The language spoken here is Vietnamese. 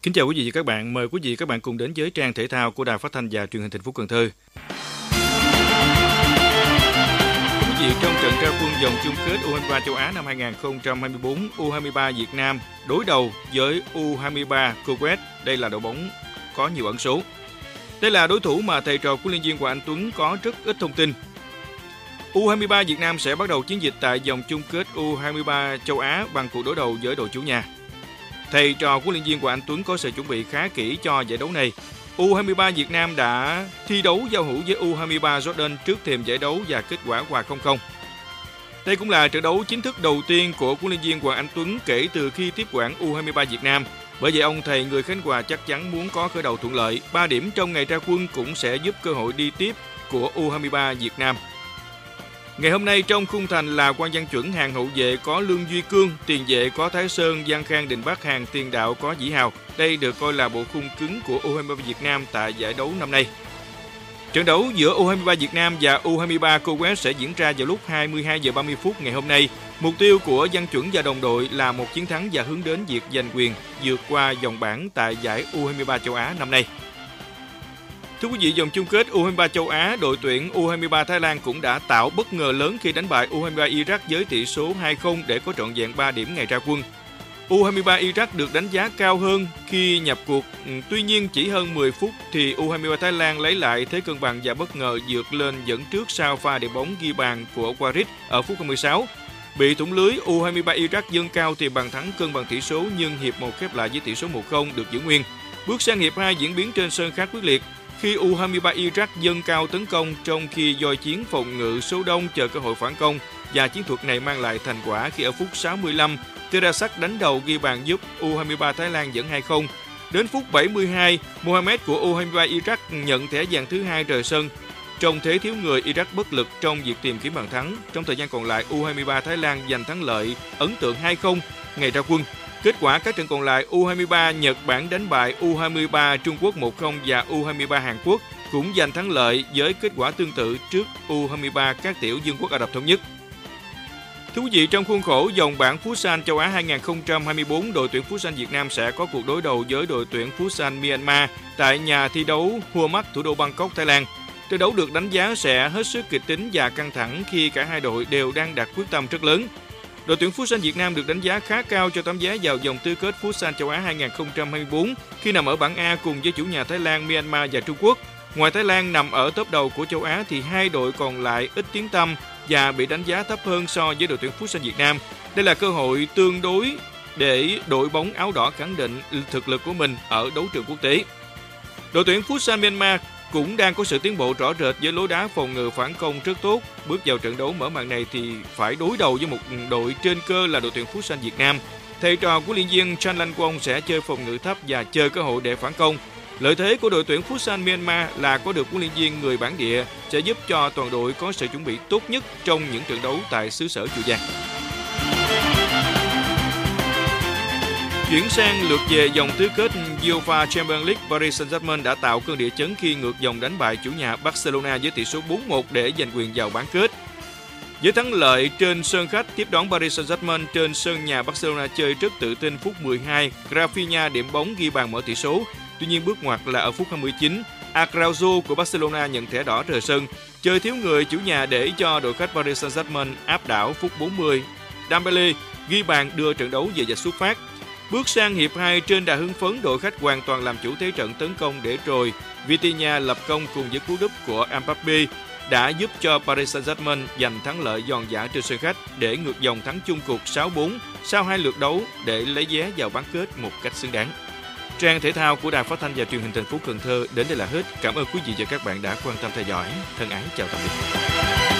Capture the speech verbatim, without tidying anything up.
Kính chào quý vị và các bạn, mời quý vị và các bạn cùng đến với trang thể thao của Đài Phát thanh và Truyền hình thành phố Cần Thơ. Quý vị, trong trận ra quân vòng chung kết U hai mươi ba châu Á năm hai không hai tư, U hai mươi ba Việt Nam đối đầu với U hai mươi ba Kuwait. Đây là đội bóng có nhiều ẩn số. Đây là đối thủ mà thầy trò của huấn luyện viên Hoàng Anh Tuấn có rất ít thông tin. U hai mươi ba Việt Nam sẽ bắt đầu chiến dịch tại vòng chung kết U hai mươi ba châu Á bằng cuộc đối đầu với đội chủ nhà. Thầy trò huấn luyện viên Hoàng Anh Tuấn có sự chuẩn bị khá kỹ cho giải đấu này. U hai mươi ba Việt Nam đã thi đấu giao hữu với U hai mươi ba Jordan trước thềm giải đấu và kết quả hòa không không. Đây cũng là trận đấu chính thức đầu tiên của huấn luyện viên Hoàng Anh Tuấn kể từ khi tiếp quản U hai mươi ba Việt Nam. Bởi vậy ông thầy người Khánh Hòa chắc chắn muốn có khởi đầu thuận lợi. ba điểm trong ngày ra quân cũng sẽ giúp cơ hội đi tiếp của U hai mươi ba Việt Nam. Ngày hôm nay trong khung thành là Quang Văn Chuẩn, hàng hậu vệ có Lương Duy Cương, tiền vệ có Thái Sơn, Văn Khang, Đình Bắc, hàng tiền đạo có Dĩ Hào. Đây được coi là bộ khung cứng của U hai mươi ba Việt Nam tại giải đấu năm nay. Trận đấu giữa U hai mươi ba Việt Nam và U hai mươi ba Kuwait sẽ diễn ra vào lúc hai mươi hai giờ ba mươi phút ngày hôm nay. Mục tiêu của Văn Chuẩn và đồng đội là một chiến thắng và hướng đến việc giành quyền vượt qua vòng bảng tại giải U hai mươi ba châu Á năm nay. Thưa quý vị, vòng chung kết U hai mươi ba châu Á, đội tuyển U hai mươi ba Thái Lan cũng đã tạo bất ngờ lớn khi đánh bại U hai mươi ba Iraq với tỷ số hai không để có trọn vẹn ba điểm ngày ra quân. U hai mươi ba Iraq được đánh giá cao hơn khi nhập cuộc, tuy nhiên chỉ hơn mười phút thì U hai mươi ba Thái Lan lấy lại thế cân bằng và bất ngờ vượt lên dẫn trước sau pha để bóng ghi bàn của Warid ở phút hai mươi sáu. Bị thủng lưới, U hai mươi ba Iraq dâng cao thì bàn thắng cân bằng tỷ số nhưng hiệp một khép lại với tỷ số một không được giữ nguyên. Bước sang hiệp hai diễn biến trên sân khá quyết liệt. Khi U hai mươi ba Iraq dâng cao tấn công trong khi doi chiến phòng ngự số đông chờ cơ hội phản công và chiến thuật này mang lại thành quả khi ở phút sáu mươi lăm, Terasak đánh đầu ghi bàn giúp U hai mươi ba Thái Lan dẫn hai không. Đến phút bảy mươi hai, Mohamed của U hai mươi ba Iraq nhận thẻ vàng thứ hai rời sân. Trong thế thiếu người, Iraq bất lực trong việc tìm kiếm bàn thắng. Trong thời gian còn lại, U hai mươi ba Thái Lan giành thắng lợi ấn tượng hai không ngày ra quân. Kết quả các trận còn lại, U hai mươi ba Nhật Bản đánh bại U hai mươi ba Trung Quốc một không và U hai mươi ba Hàn Quốc cũng giành thắng lợi với kết quả tương tự trước U hai mươi ba các tiểu vương quốc Ả Rập Thống Nhất. Thưa quý vị, trong khuôn khổ vòng bảng Futsal châu Á hai không hai tư, đội tuyển Futsal Việt Nam sẽ có cuộc đối đầu với đội tuyển Futsal Myanmar tại nhà thi đấu Hua Mak, thủ đô Bangkok, Thái Lan. Trận đấu được đánh giá sẽ hết sức kịch tính và căng thẳng khi cả hai đội đều đang đặt quyết tâm rất lớn. Đội tuyển Futsal Việt Nam được đánh giá khá cao cho tấm vé vào vòng tứ kết Futsal châu Á hai không hai tư khi nằm ở bảng A cùng với chủ nhà Thái Lan, Myanmar và Trung Quốc. Ngoài Thái Lan nằm ở top đầu của châu Á thì hai đội còn lại ít tiếng tăm và bị đánh giá thấp hơn so với đội tuyển Futsal Việt Nam. Đây là cơ hội tương đối để đội bóng áo đỏ khẳng định thực lực của mình ở đấu trường quốc tế. Đội tuyển Futsal Myanmar cũng đang có sự tiến bộ rõ rệt với lối đá phòng ngự phản công rất tốt. Bước vào trận đấu mở màn này thì phải đối đầu với một đội trên cơ là đội tuyển Futsal Việt Nam. Thầy trò của huấn luyện viên Chan Lan Kwong sẽ chơi phòng ngự thấp và chờ cơ hội để phản công. Lợi thế của đội tuyển Futsal Myanmar là có được huấn luyện viên người bản địa sẽ giúp cho toàn đội có sự chuẩn bị tốt nhất trong những trận đấu tại xứ sở Chu Giang. Chuyển sang lượt về vòng tứ kết UEFA Champions League, Paris Saint-Germain đã tạo cơn địa chấn khi ngược dòng đánh bại chủ nhà Barcelona với tỷ số bốn một để giành quyền vào bán kết. Với thắng lợi trên sân khách tiếp đón Paris Saint-Germain trên sân nhà, Barcelona chơi rất tự tin. Phút mười hai, Rafinha điểm bóng ghi bàn mở tỷ số. Tuy nhiên bước ngoặt là ở phút hai mươi chín, Araujo của Barcelona nhận thẻ đỏ rời sân. Chơi thiếu người, chủ nhà để cho đội khách Paris Saint-Germain áp đảo. Phút bốn mươi, Dembele ghi bàn đưa trận đấu về vạch xuất phát. Bước sang hiệp hai, trên đà hưng phấn, đội khách hoàn toàn làm chủ thế trận tấn công để rồi Vitinha lập công cùng với cú đúp của Mbappe đã giúp cho Paris Saint-Germain giành thắng lợi giòn giã trên sân khách để ngược dòng thắng chung cuộc sáu bốn sau hai lượt đấu để lấy vé vào bán kết một cách xứng đáng. Trang thể thao của Đài Phát thanh và Truyền hình thành phố Cần Thơ đến đây là hết. Cảm ơn quý vị và các bạn đã quan tâm theo dõi. Thân ái chào tạm biệt.